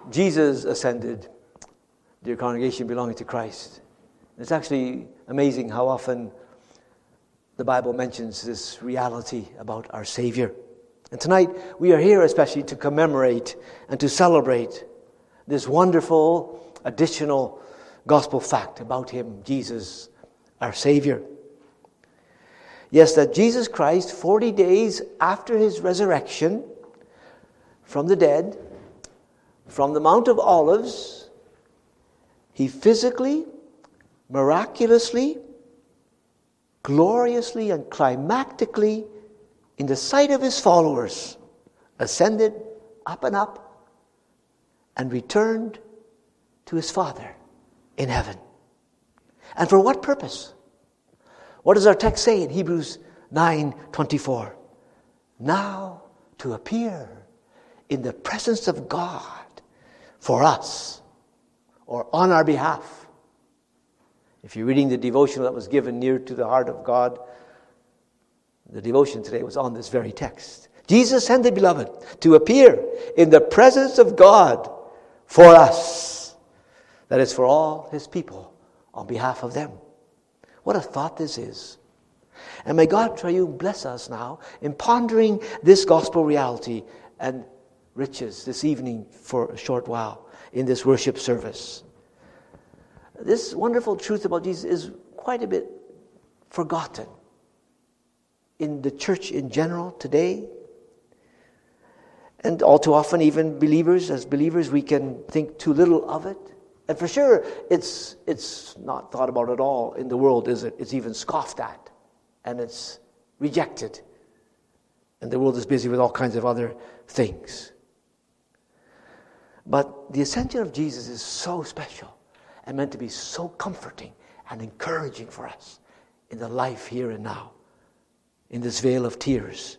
Jesus ascended, dear congregation belonging to Christ. It's actually amazing how often the Bible mentions this reality about our Savior. And tonight we are here especially to commemorate and to celebrate this wonderful additional gospel fact about Him, Jesus, our Savior. Yes, that Jesus Christ, 40 days after His resurrection from the dead, from the Mount of Olives, He physically, miraculously, gloriously, and climactically, in the sight of His followers, ascended up and returned to His Father in heaven. And for what purpose? What does our text say in Hebrews 9:24? Now to appear in the presence of God for us, or on our behalf. If you're reading the devotional that was given near to the heart of God, the devotion today was on this very text. Jesus ascended, beloved, to appear in the presence of God for us. That is, for all His people, on behalf of them. What a thought this is. And may God triune bless us now in pondering this gospel reality and riches this evening for a short while in this worship service. This wonderful truth about Jesus is quite a bit forgotten in the church in general today. And all too often, even as believers, we can think too little of it. And for sure, it's not thought about at all in the world, is it? It's even scoffed at. And it's rejected. And the world is busy with all kinds of other things. But the ascension of Jesus is so special and meant to be so comforting and encouraging for us in the life here and now, in this vale of tears.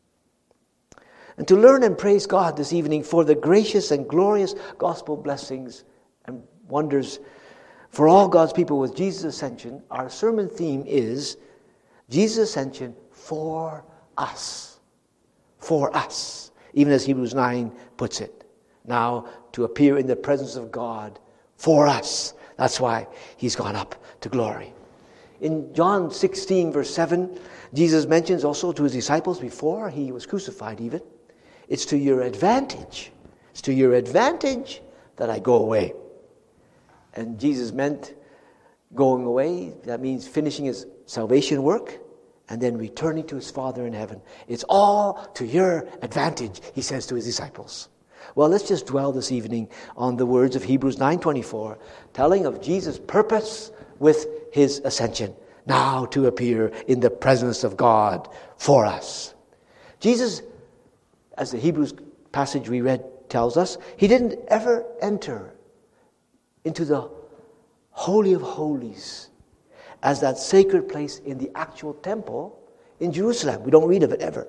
And to learn and praise God this evening for the gracious and glorious gospel blessings and wonders for all God's people with Jesus' ascension, our sermon theme is Jesus' ascension for us. For us. Even as Hebrews 9 puts it. Now to appear in the presence of God for us. That's why He's gone up to glory. In John 16 verse 7, Jesus mentions also to His disciples before He was crucified even, it's to your advantage. It's to your advantage that I go away. And Jesus meant going away. That means finishing His salvation work and then returning to His Father in heaven. It's all to your advantage, He says to His disciples. Well, let's just dwell this evening on the words of Hebrews 9:24, telling of Jesus' purpose with His ascension. Now to appear in the presence of God for us. Jesus, as the Hebrews passage we read tells us, He didn't ever enter into the Holy of Holies as that sacred place in the actual temple in Jerusalem. We don't read of it ever.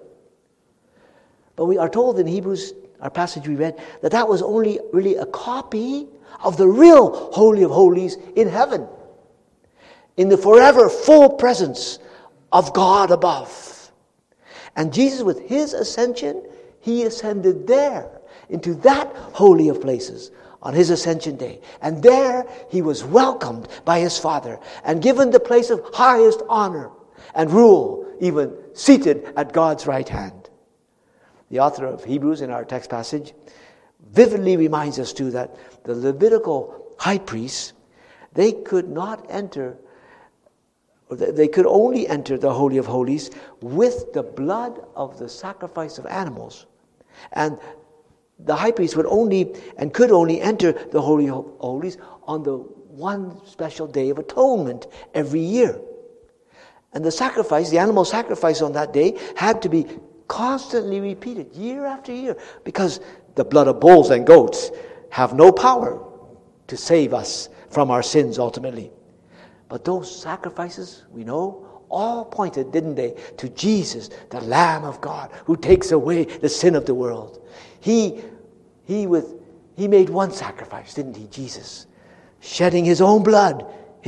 But we are told in Hebrews, our passage we read, that was only really a copy of the real Holy of Holies in heaven, in the forever full presence of God above. And Jesus, with His ascension, He ascended there into that holy of places on His ascension day. And there He was welcomed by His Father and given the place of highest honor and rule, even seated at God's right hand. The author of Hebrews in our text passage vividly reminds us too that the Levitical high priests, they could not enter, or they could only enter the Holy of Holies with the blood of the sacrifice of animals. And the high priest would only and could only enter the Holy of Holies on the one special day of atonement every year. And the sacrifice, the animal sacrifice on that day, had to be constantly repeated year after year, because the blood of bulls and goats have no power to save us from our sins ultimately. But those sacrifices, we know, all pointed, didn't they, to Jesus, the Lamb of God, who takes away the sin of the world. He made one sacrifice, didn't He, Jesus? Shedding His own blood,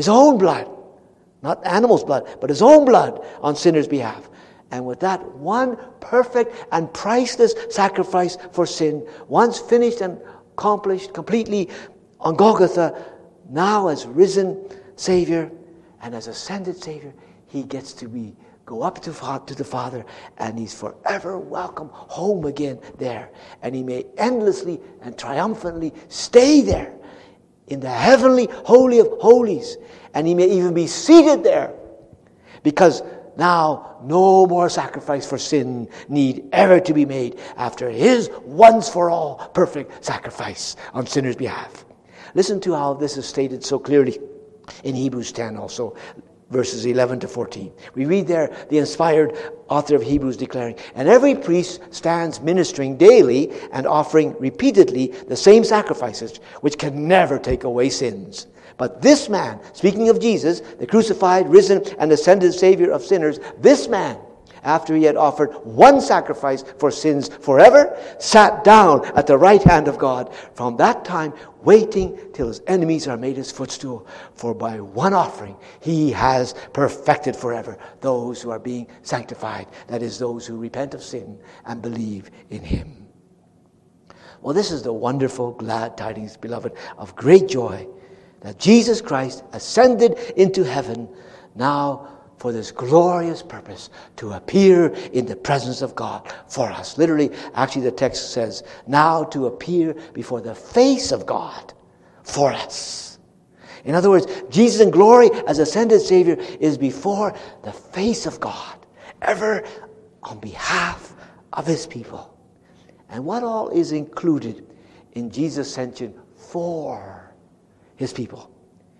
not animals' blood, but His own blood on sinners' behalf. And with that one perfect and priceless sacrifice for sin, once finished and accomplished completely on Golgotha, now as risen Savior and as ascended Savior, he gets to go up to the Father, and he's forever welcome home again there. And he may endlessly and triumphantly stay there in the heavenly Holy of Holies. And he may even be seated there, because now no more sacrifice for sin need ever to be made after his once for all perfect sacrifice on sinners' behalf. Listen to how this is stated so clearly in Hebrews 10 also, verses 11 to 14. We read there the inspired author of Hebrews declaring, "And every priest stands ministering daily and offering repeatedly the same sacrifices, which can never take away sins. But this man," speaking of Jesus, the crucified, risen, and ascended Savior of sinners, "this man, after he had offered one sacrifice for sins forever, sat down at the right hand of God, from that time waiting till his enemies are made his footstool. For by one offering he has perfected forever those who are being sanctified," that is, those who repent of sin and believe in him. Well, this is the wonderful, glad tidings, beloved, of great joy, that Jesus Christ ascended into heaven now for this glorious purpose, to appear in the presence of God for us. Literally, actually the text says, now to appear before the face of God for us. In other words, Jesus in glory as ascended Savior is before the face of God, ever on behalf of his people. And what all is included in Jesus' ascension for his people?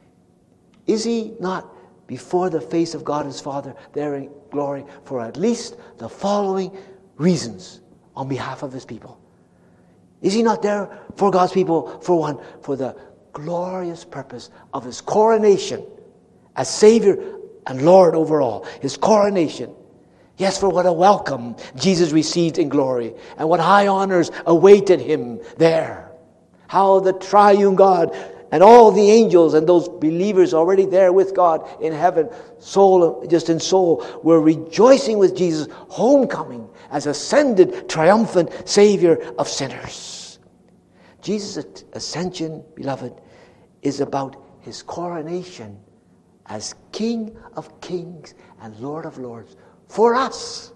Is he not before the face of God his Father there in glory for at least the following reasons on behalf of his people? Is he not there for God's people, for one, for the glorious purpose of his coronation as Savior and Lord over all? His coronation. Yes, for what a welcome Jesus received in glory, and what high honors awaited him there. How the triune God and all the angels and those believers already there with God in heaven, just in soul, were rejoicing with Jesus' homecoming as ascended, triumphant Savior of sinners. Jesus' ascension, beloved, is about his coronation as King of kings and Lord of lords for us.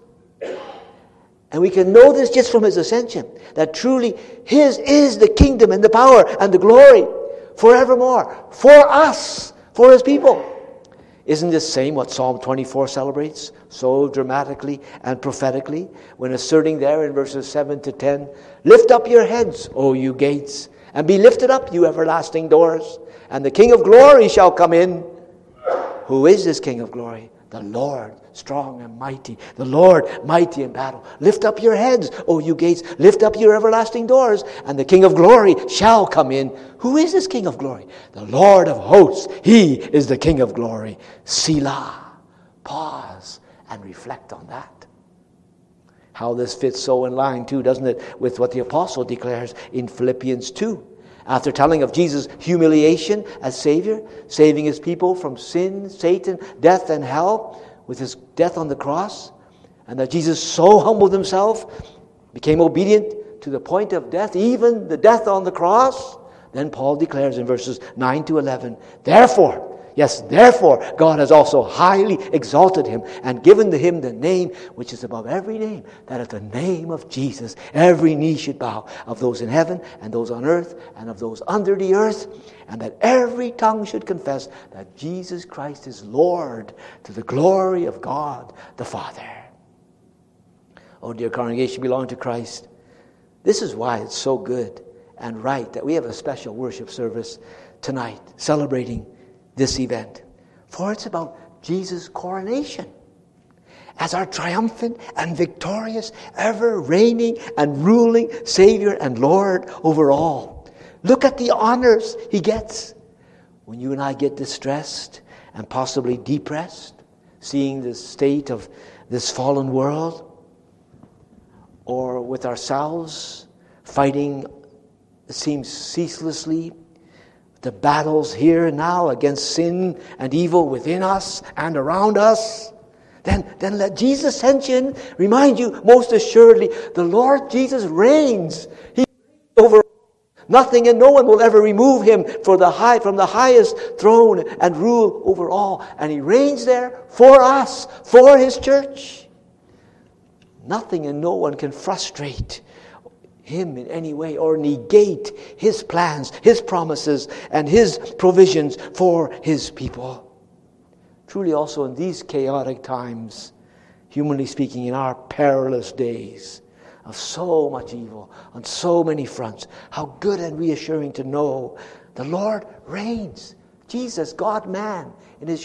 And we can know this just from his ascension, that truly his is the kingdom and the power and the glory forevermore, for us, for his people. Isn't this same what Psalm 24 celebrates so dramatically and prophetically, when asserting there in verses 7 to 10, "Lift up your heads, O you gates, and be lifted up, you everlasting doors, and the King of glory shall come in." Who is this King of glory? The Lord, strong and mighty. The Lord, mighty in battle. "Lift up your heads, O you gates. Lift up your everlasting doors, and the King of glory shall come in." Who is this King of glory? The Lord of hosts. He is the King of glory. Selah. Pause and reflect on that. How this fits so in line too, doesn't it, with what the apostle declares in Philippians 2. After telling of Jesus' humiliation as Savior, saving his people from sin, Satan, death, and hell with his death on the cross, and that Jesus so humbled himself, became obedient to the point of death, even the death on the cross, then Paul declares in verses 9 to 11, "Therefore, God has also highly exalted him and given to him the name which is above every name, that at the name of Jesus every knee should bow, of those in heaven and those on earth and of those under the earth, and that every tongue should confess that Jesus Christ is Lord, to the glory of God the Father." Oh, dear congregation belonging to Christ, this is why it's so good and right that we have a special worship service tonight celebrating this event. For it's about Jesus' coronation as our triumphant and victorious, ever reigning and ruling Savior and Lord over all. Look at the honors he gets. When you and I get distressed and possibly depressed, seeing the state of this fallen world, or with ourselves fighting, it seems ceaselessly, the battles here and now against sin and evil within us and around us, then let Jesus' ascension remind you most assuredly, the Lord Jesus reigns. He reigns over Nothing and no one will ever remove him from the highest throne and rule over all. And he reigns there for us, for his church. Nothing and no one can frustrate him in any way or negate his plans, his promises, and his provisions for his people. Truly also in these chaotic times, humanly speaking, in our perilous days of so much evil on so many fronts, how good and reassuring to know the Lord reigns. Jesus, God-man, as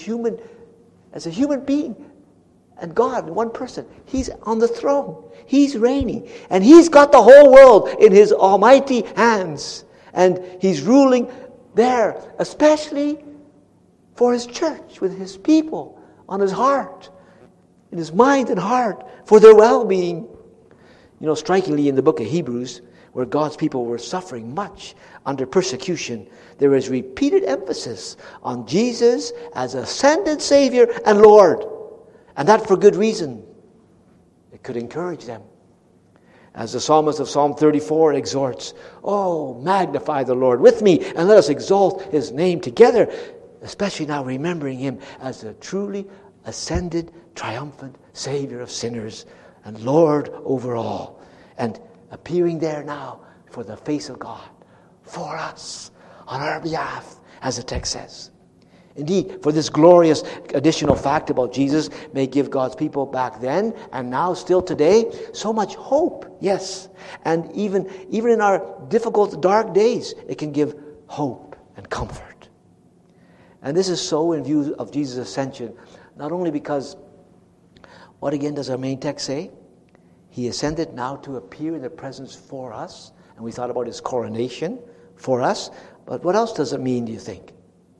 a human being, and God in one person. He's on the throne. He's reigning. And he's got the whole world in his almighty hands. And he's ruling there, especially for his church, with his people, on his heart, in his mind and heart, for their well-being. Strikingly in the book of Hebrews, where God's people were suffering much under persecution, there is repeated emphasis on Jesus as ascended Savior and Lord. And that for good reason. It could encourage them. As the psalmist of Psalm 34 exhorts, "Oh, magnify the Lord with me, and let us exalt his name together," especially now remembering him as the truly ascended, triumphant Savior of sinners and Lord over all, and appearing there now for the face of God, for us, on our behalf, as the text says. Indeed, for this glorious additional fact about Jesus may give God's people back then and now still today so much hope, yes. And even in our difficult, dark days, it can give hope and comfort. And this is so in view of Jesus' ascension, not only because, what again does our main text say? He ascended now to appear in the presence for us. And we thought about his coronation for us. But what else does it mean, do you think?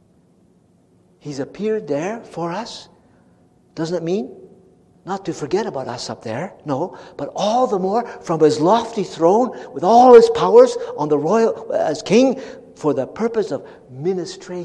He's appeared there for us. Doesn't it mean not to forget about us up there? No, but all the more from his lofty throne with all his powers on the royal as king for the purpose of ministry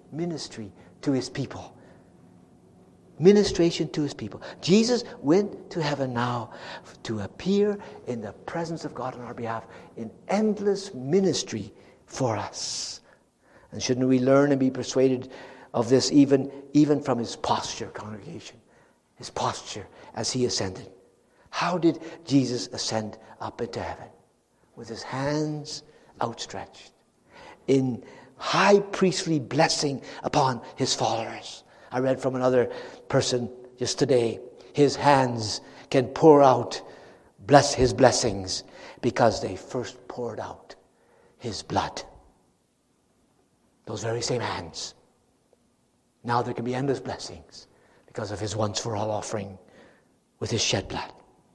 to his people. Ministration to his people. Jesus went to heaven now to appear in the presence of God on our behalf in endless ministry for us. And shouldn't we learn and be persuaded of this even from his posture, congregation? His posture as he ascended. How did Jesus ascend up into heaven? With his hands outstretched in high priestly blessing upon his followers. I read from another person just today, his hands can pour out his blessings because they first poured out his blood. Those very same hands. Now there can be endless blessings because of his once for all offering with his shed blood.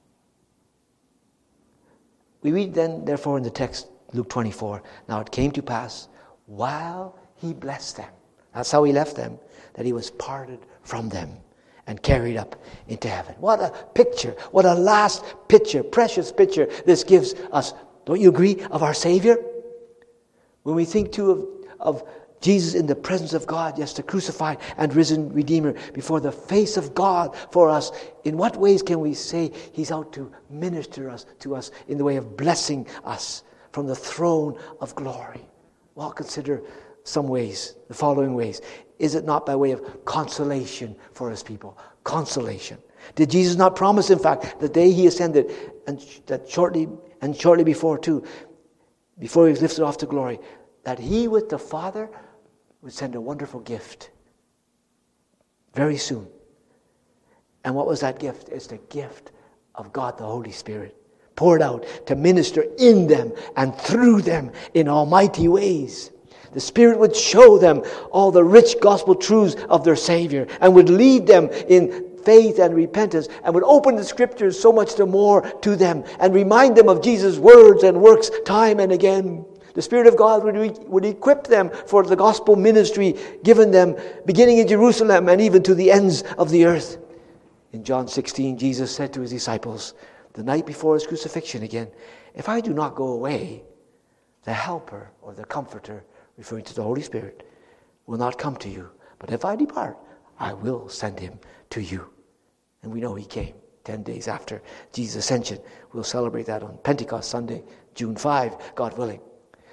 We read then, therefore, in the text, Luke 24, now it came to pass while he blessed them. That's how he left them, that he was parted from them and carried up into heaven. What a picture, what a last picture, precious picture this gives us. Don't you agree, of our Savior? When we think too of Jesus in the presence of God, yes, the crucified and risen Redeemer before the face of God for us, in what ways can we say he's out to minister to us in the way of blessing us from the throne of glory? Well, consider some ways, the following ways. Is it not by way of consolation for his people? Consolation. Did Jesus not promise, in fact, the day he ascended, and that shortly before too, before he was lifted off to glory, that he with the Father would send a wonderful gift very soon. And what was that gift? It's the gift of God the Holy Spirit, poured out to minister in them and through them in almighty ways. The Spirit would show them all the rich gospel truths of their Savior and would lead them in faith and repentance and would open the Scriptures so much the more to them and remind them of Jesus' words and works time and again. The Spirit of God would equip them for the gospel ministry given them beginning in Jerusalem and even to the ends of the earth. In John 16, Jesus said to his disciples, the night before his crucifixion again, if I do not go away, the Helper or the Comforter, referring to the Holy Spirit, will not come to you. But if I depart, I will send him to you. And we know he came 10 days after Jesus' ascension. We'll celebrate that on Pentecost Sunday, June 5, God willing.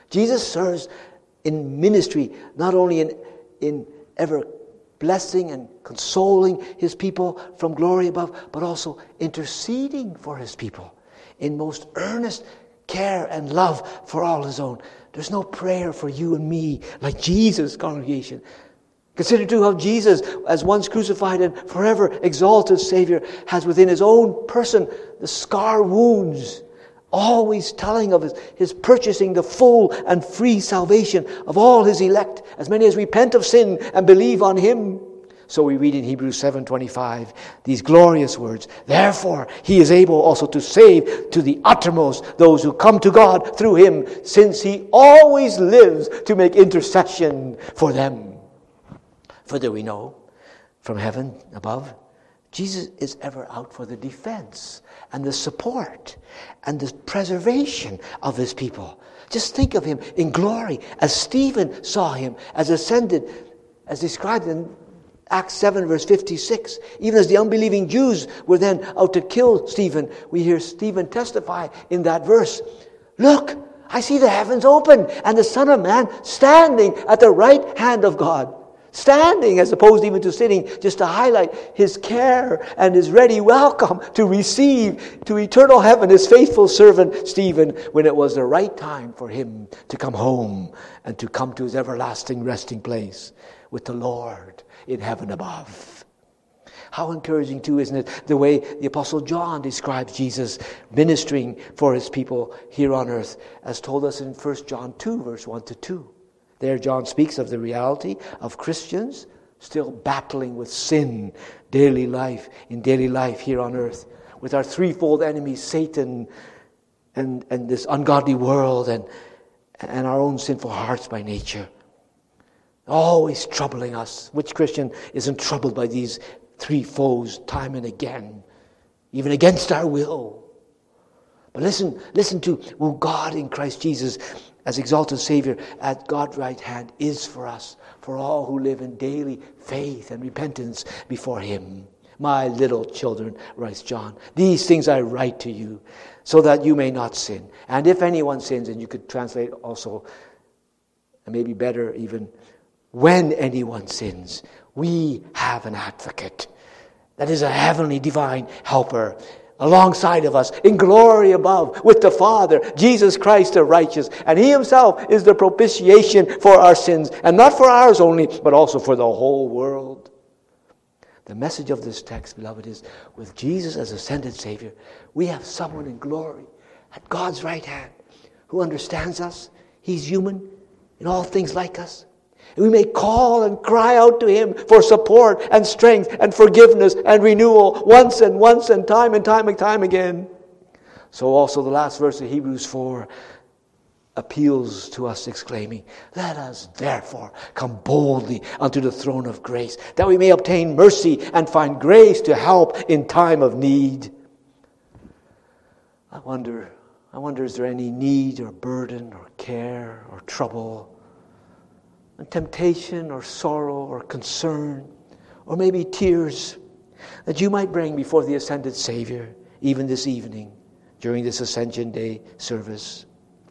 Jesus serves in ministry, not only in ever blessing and consoling his people from glory above, but also interceding for his people in most earnest care and love for all his own. There's no prayer for you and me like Jesus, congregation. Consider too how Jesus, as once crucified and forever exalted Savior, has within his own person the scar wounds, always telling of his purchasing the full and free salvation of all his elect, as many as repent of sin and believe on him. So we read in Hebrews 7:25 these glorious words, "Therefore he is able also to save to the uttermost those who come to God through him, since he always lives to make intercession for them." Further we know from heaven above, Jesus is ever out for the defense and the support and the preservation of his people. Just think of him in glory as Stephen saw him, as ascended, as described in Acts 7 verse 56. Even as the unbelieving Jews were then out to kill Stephen, we hear Stephen testify in that verse, "Look, I see the heavens open and the Son of Man standing at the right hand of God." Standing as opposed even to sitting, just to highlight his care and his ready welcome to receive to eternal heaven his faithful servant Stephen when it was the right time for him to come home and to come to his everlasting resting place with the Lord in heaven above. How encouraging too, isn't it, the way the Apostle John describes Jesus ministering for his people here on earth, as told us in 1 John 2 verse 1-2. There John speaks of the reality of Christians still battling with sin, daily life here on earth, with our threefold enemies, Satan and this ungodly world and our own sinful hearts by nature. Always troubling us. Which Christian isn't troubled by these three foes time and again, even against our will? But listen to who God in Christ Jesus as exalted Savior at God's right hand is for us, for all who live in daily faith and repentance before him. "My little children," writes John, "these things I write to you, so that you may not sin. And if anyone sins," and you could translate also, and maybe better even, "when anyone sins, we have an advocate." That is a heavenly divine helper alongside of us, in glory above, with the Father, Jesus Christ the righteous. And he himself is the propitiation for our sins, and not for ours only, but also for the whole world. The message of this text, beloved, is with Jesus as ascended Savior, we have someone in glory at God's right hand who understands us. He's human, in all things like us. And we may call and cry out to him for support and strength and forgiveness and renewal once and time again. So also the last verse of Hebrews 4 appeals to us, exclaiming, "Let us therefore come boldly unto the throne of grace, that we may obtain mercy and find grace to help in time of need." I wonder, is there any need or burden or care or trouble, and temptation or sorrow or concern, or maybe tears, that you might bring before the ascended Savior even this evening during this Ascension Day service?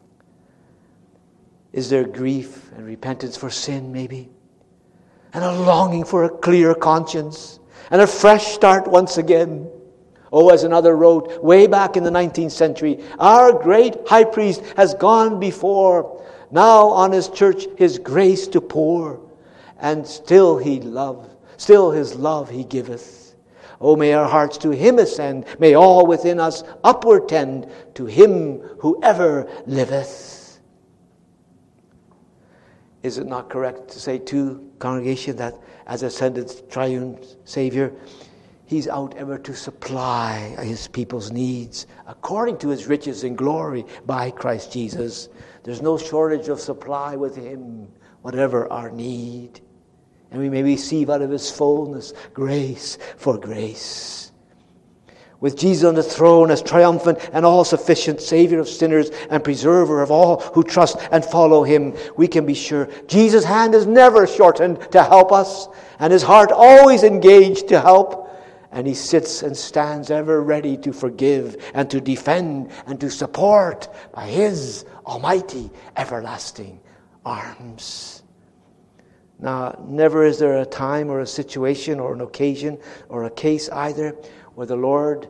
Is there grief and repentance for sin maybe? And a longing for a clear conscience and a fresh start once again? Oh, as another wrote way back in the 19th century, "Our great high priest has gone before, now on his church his grace to pour, and still his love he giveth. Oh, may our hearts to him ascend, may all within us upward tend to him who ever liveth." Is it not correct to say too, congregation, that as ascended triune Savior, he's out ever to supply his people's needs according to his riches in glory by Christ Jesus? There's no shortage of supply with him, whatever our need. And we may receive out of his fullness grace for grace. With Jesus on the throne as triumphant and all-sufficient Savior of sinners and preserver of all who trust and follow him, we can be sure Jesus' hand is never shortened to help us, and his heart always engaged to help. And he sits and stands ever ready to forgive and to defend and to support by his almighty, everlasting arms. Now, never is there a time or a situation or an occasion or a case either where the Lord,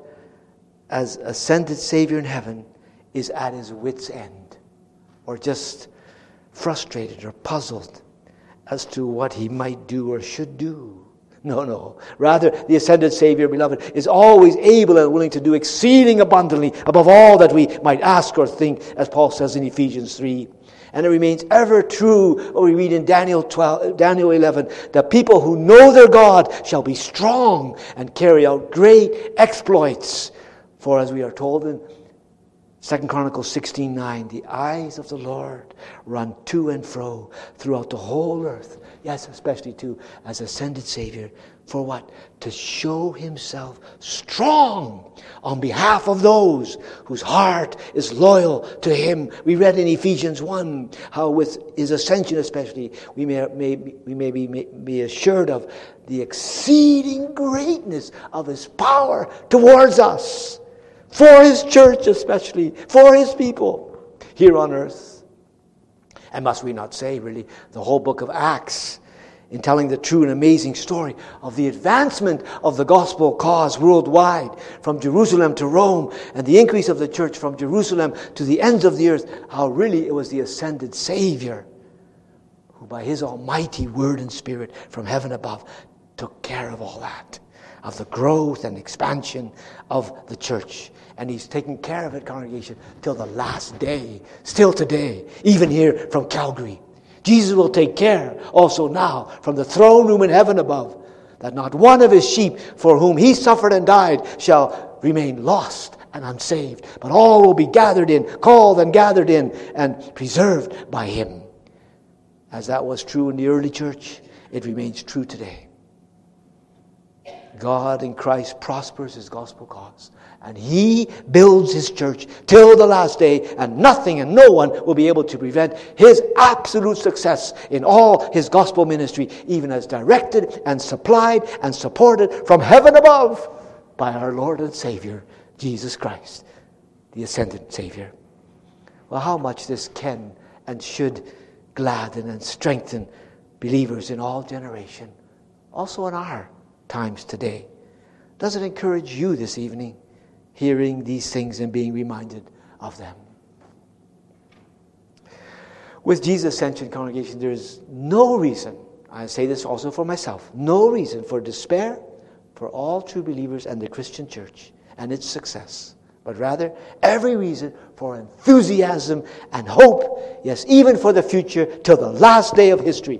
as ascended Savior in heaven, is at his wit's end or just frustrated or puzzled as to what he might do or should do. No. Rather, the ascended Savior, beloved, is always able and willing to do exceeding abundantly above all that we might ask or think, as Paul says in Ephesians 3. And it remains ever true what we read in Daniel 11, that people who know their God shall be strong and carry out great exploits. For as we are told in 2 Chronicles 16:9, the eyes of the Lord run to and fro throughout the whole earth. Yes, especially too, as ascended Savior. For what? To show himself strong on behalf of those whose heart is loyal to him. We read in Ephesians 1 how with his ascension especially, we may be assured of the exceeding greatness of his power towards us. For his church especially, for his people here on earth. And must we not say, really, the whole book of Acts, in telling the true and amazing story of the advancement of the gospel cause worldwide, from Jerusalem to Rome, and the increase of the church from Jerusalem to the ends of the earth, how really it was the ascended Savior who by his almighty word and spirit from heaven above took care of all that, of the growth and expansion of the church. And he's taking care of it, congregation, till the last day. Still today, even here from Calgary. Jesus will take care also now from the throne room in heaven above, that not one of his sheep for whom he suffered and died shall remain lost and unsaved, but all will be gathered in, called and gathered in, and preserved by him. As that was true in the early church, it remains true today. God in Christ prospers his gospel cause. And he builds his church till the last day, and nothing and no one will be able to prevent his absolute success in all his gospel ministry, even as directed and supplied and supported from heaven above by our Lord and Savior, Jesus Christ, the ascended Savior. Well, how much this can and should gladden and strengthen believers in all generation, also in our times today. Does it encourage you this evening, hearing these things and being reminded of them? With Jesus' ascension, congregation, there is no reason, I say this also for myself, no reason for despair for all true believers and the Christian church and its success, but rather every reason for enthusiasm and hope, yes, even for the future till the last day of history.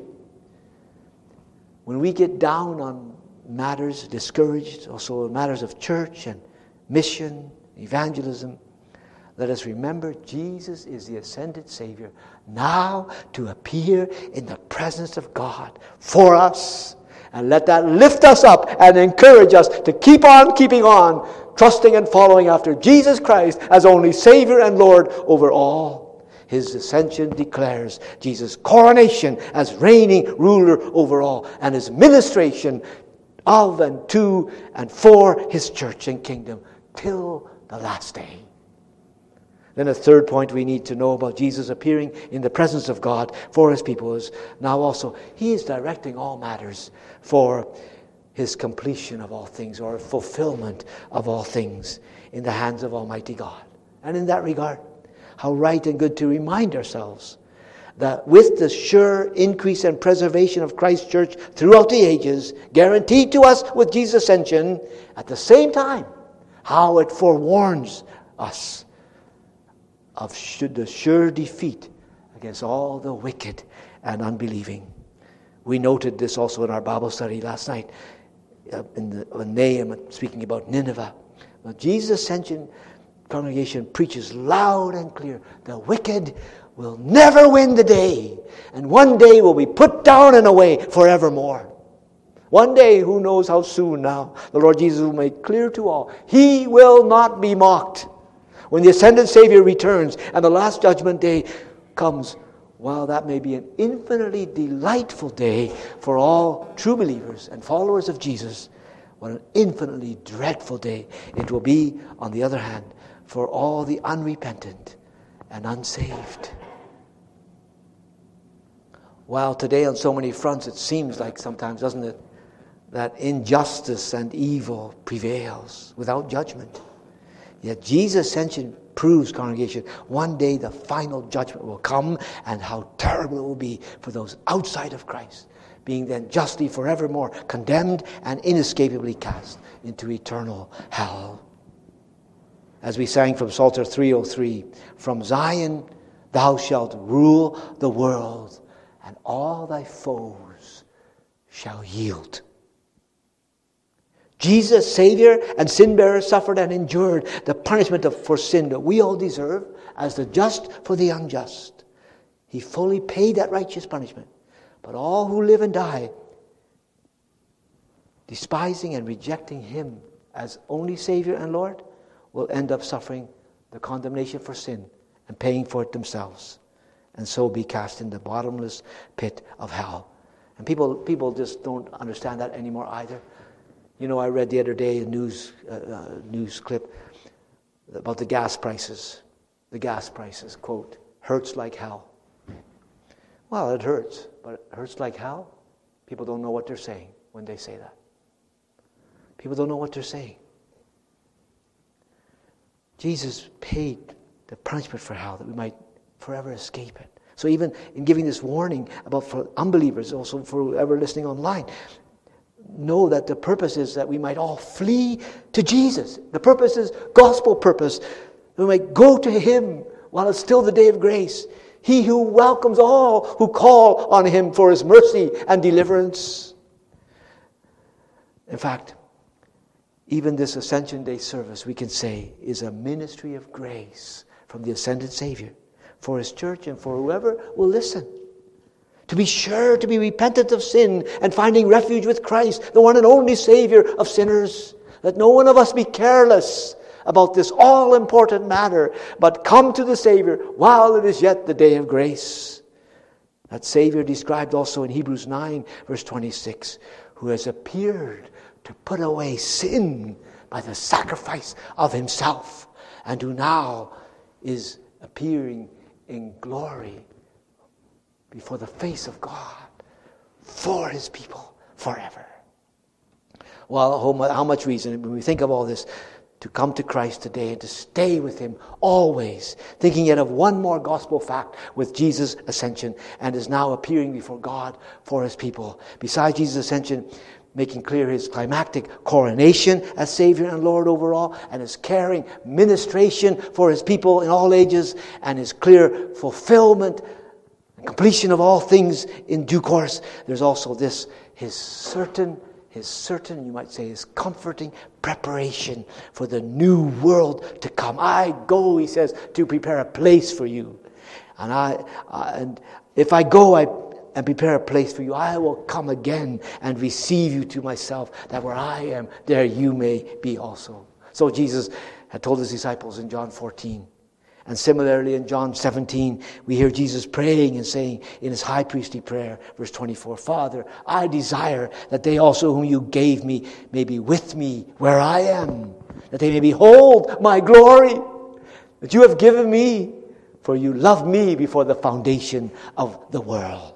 When we get down on matters, discouraged, also matters of church and mission, evangelism, let us remember Jesus is the ascended Savior now to appear in the presence of God for us. And let that lift us up and encourage us to keep on keeping on, trusting and following after Jesus Christ as only Savior and Lord over all. His ascension declares Jesus' coronation as reigning ruler over all, and his ministration of and to and for his church and kingdom till the last day. Then a third point we need to know about Jesus appearing in the presence of God for his people is now also he is directing all matters for his completion of all things, or fulfillment of all things in the hands of Almighty God. And in that regard, how right and good to remind ourselves that with the sure increase and preservation of Christ's church throughout the ages, guaranteed to us with Jesus' ascension, at the same time, how it forewarns us of the sure defeat against all the wicked and unbelieving. We noted this also in our Bible study last night, when Nahum speaking about Nineveh. Now, Jesus' ascension, congregation, preaches loud and clear, the wicked will never win the day, and one day will be put down and away forevermore. One day, who knows how soon now, the Lord Jesus will make clear to all, he will not be mocked. When the ascended Savior returns and the last judgment day comes, while that may be an infinitely delightful day for all true believers and followers of Jesus, what an infinitely dreadful day it will be, on the other hand, for all the unrepentant and unsaved. While today on so many fronts it seems like sometimes, doesn't it, that injustice and evil prevails without judgment. Yet Jesus' ascension proves, congregation, one day the final judgment will come, and how terrible it will be for those outside of Christ, being then justly forevermore condemned and inescapably cast into eternal hell. As we sang from Psalter 303, from Zion thou shalt rule the world, and all thy foes shall yield. Jesus, Savior and sin-bearer, suffered and endured the punishment for sin that we all deserve as the just for the unjust. He fully paid that righteous punishment. But all who live and die, despising and rejecting Him as only Savior and Lord, will end up suffering the condemnation for sin and paying for it themselves, and so be cast in the bottomless pit of hell. And people just don't understand that anymore either. You know, I read the other day a news clip about the gas prices. The gas prices, quote, hurts like hell. Well, it hurts, but it hurts like hell? People don't know what they're saying when they say that. People don't know what they're saying. Jesus paid the punishment for hell that we might forever escape it. So even in giving this warning about for unbelievers, also for whoever listening online, know that the purpose is that we might all flee to Jesus. The purpose is gospel purpose. We might go to Him while it's still the day of grace. He who welcomes all who call on Him for His mercy and deliverance. In fact, even this Ascension Day service, we can say, is a ministry of grace from the ascended Savior for His church and for whoever will listen. To be sure to be repentant of sin and finding refuge with Christ, the one and only Savior of sinners. Let no one of us be careless about this all-important matter, but come to the Savior while it is yet the day of grace. That Savior described also in Hebrews 9, verse 26, who has appeared to put away sin by the sacrifice of Himself, and who now is appearing in glory before the face of God for His people forever. Well, how much reason, when we think of all this, to come to Christ today and to stay with Him always, thinking yet of one more gospel fact with Jesus' ascension, and is now appearing before God for His people. Besides Jesus' ascension, making clear His climactic coronation as Savior and Lord over all, and His caring ministration for His people in all ages, and His clear fulfillment and completion of all things in due course. There's also this, His certain, you might say, His comforting preparation for the new world to come. I go, He says, to prepare a place for you. And if I go, and prepare a place for you, I will come again and receive you to myself, that where I am, there you may be also. So Jesus had told His disciples in John 14. And similarly in John 17, we hear Jesus praying and saying in His high priestly prayer, verse 24, Father, I desire that they also whom you gave me may be with me where I am, that they may behold my glory that you have given me, for you loved me before the foundation of the world.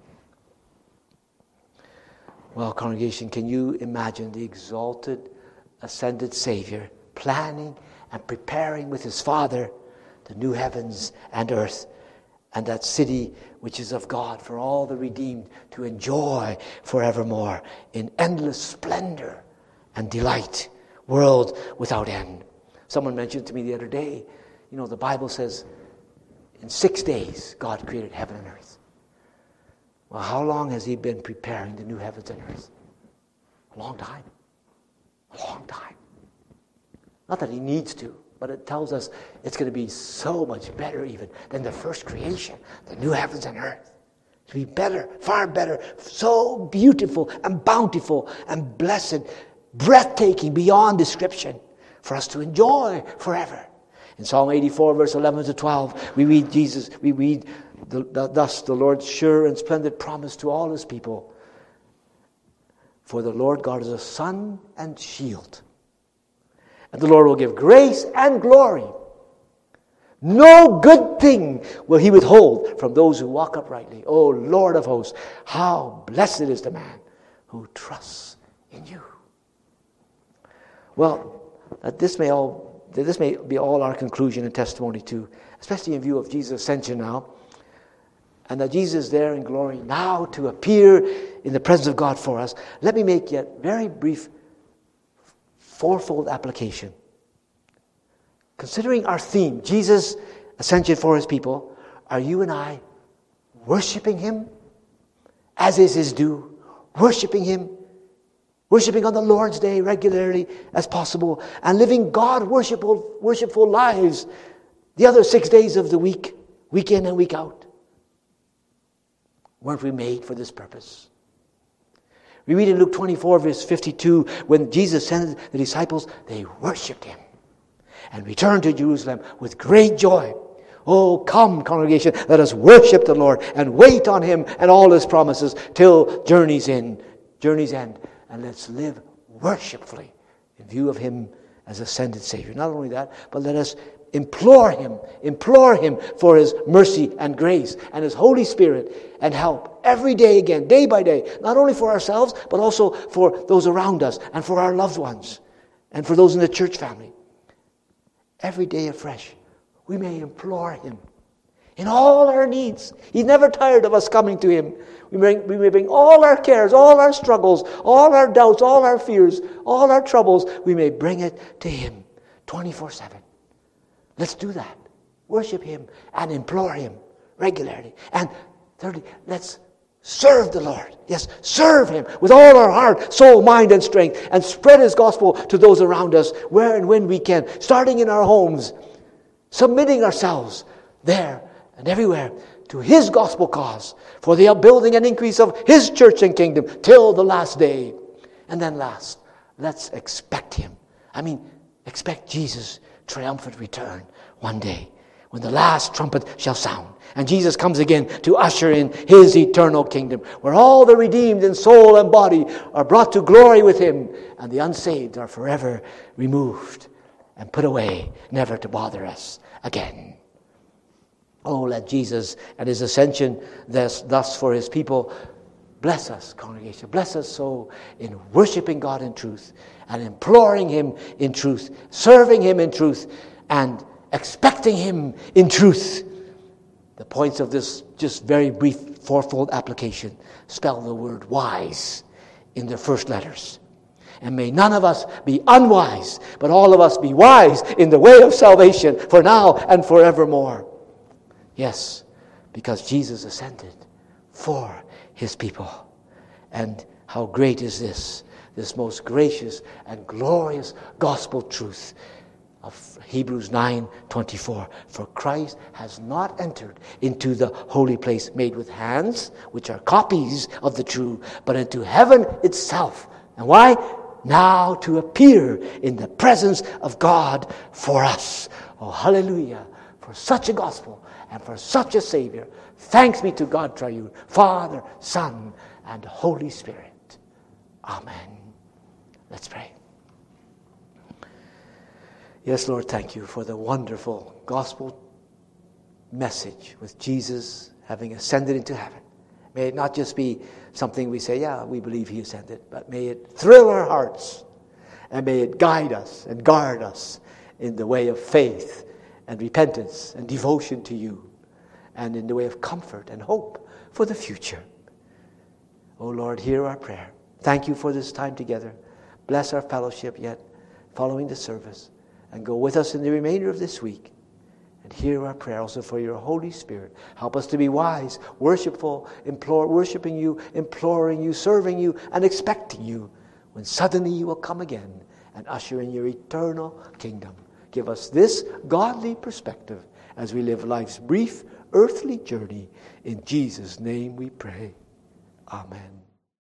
Well, congregation, can you imagine the exalted, ascended Savior planning and preparing with His Father the new heavens and earth, and that city which is of God for all the redeemed to enjoy forevermore in endless splendor and delight, world without end. Someone mentioned to me the other day, the Bible says in 6 days God created heaven and earth. Well, how long has He been preparing the new heavens and earth? A long time. A long time. Not that He needs to, but it tells us it's going to be so much better even than the first creation, the new heavens and earth. To be better, far better, so beautiful and bountiful and blessed, breathtaking beyond description for us to enjoy forever. In Psalm 84, verse 11 to 12, we read thus the Lord's sure and splendid promise to all His people. For the Lord God is a sun and shield. And the Lord will give grace and glory. No good thing will he withhold from those who walk uprightly. O Lord of hosts, how blessed is the man who trusts in you. Well, this may be all our conclusion and testimony too, especially in view of Jesus' ascension now, and that Jesus is there in glory now to appear in the presence of God for us. Let me make yet very brief fourfold application. Considering our theme, Jesus' ascension for his people, are you and I worshiping him as is his due? Worshiping him? Worshiping on the Lord's Day regularly as possible, and living God worshipful lives the other 6 days of the week, week in and week out. Weren't we made for this purpose? We read in Luke 24, verse 52, when Jesus sent the disciples, they worshipped him and returned to Jerusalem with great joy. Oh, come, congregation, let us worship the Lord and wait on him and all his promises till journey's end. And let's live worshipfully in view of him as ascended Savior. Not only that, but let us implore him for his mercy and grace and his Holy Spirit and help every day again, day by day, not only for ourselves, but also for those around us and for our loved ones and for those in the church family. Every day afresh, we may implore him in all our needs. He's never tired of us coming to him. We may bring all our cares, all our struggles, all our doubts, all our fears, all our troubles. We may bring it to him 24/7. Let's do that. Worship him and implore him regularly. And thirdly, let's serve the Lord. Yes, serve him with all our heart, soul, mind, and strength, and spread his gospel to those around us where and when we can, starting in our homes, submitting ourselves there and everywhere to his gospel cause for the upbuilding and increase of his church and kingdom till the last day. And then last, let's expect him. Expect Jesus' triumphant return one day when the last trumpet shall sound and Jesus comes again to usher in his eternal kingdom where all the redeemed in soul and body are brought to glory with him and the unsaved are forever removed and put away, never to bother us again. Oh, let Jesus and his ascension thus for his people bless us, congregation. Bless us so in worshiping God in truth and imploring him in truth, serving him in truth, and expecting him in truth. The points of this just very brief fourfold application spell the word wise in their first letters. And may none of us be unwise, but all of us be wise in the way of salvation for now and forevermore. Yes, because Jesus ascended for his people. And how great is this most gracious and glorious gospel truth of Hebrews 9:24. For Christ has not entered into the holy place made with hands, which are copies of the true, but into heaven itself. And why? Now to appear in the presence of God for us. Oh, hallelujah, for such a gospel and for such a Savior. Thanks be to God Triune, Father, Son, and Holy Spirit. Amen. Let's pray. Yes, Lord, thank you for the wonderful gospel message with Jesus having ascended into heaven. May it not just be something we say, yeah, we believe he ascended, but may it thrill our hearts and may it guide us and guard us in the way of faith and repentance and devotion to you and in the way of comfort and hope for the future. Oh Lord, hear our prayer. Thank you for this time together. Bless our fellowship yet following the service and go with us in the remainder of this week. And hear our prayer also for your Holy Spirit. Help us to be wise, worshipful, worshiping you, imploring you, serving you, and expecting you when suddenly you will come again and usher in your eternal kingdom. Give us this godly perspective as we live life's brief earthly journey. In Jesus' name we pray. Amen.